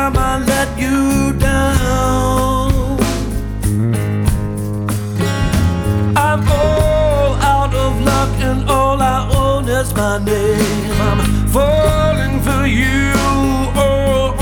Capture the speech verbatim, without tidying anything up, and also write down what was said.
time I let you down. I'm all out of luck and all I own is my name. I'm falling for you.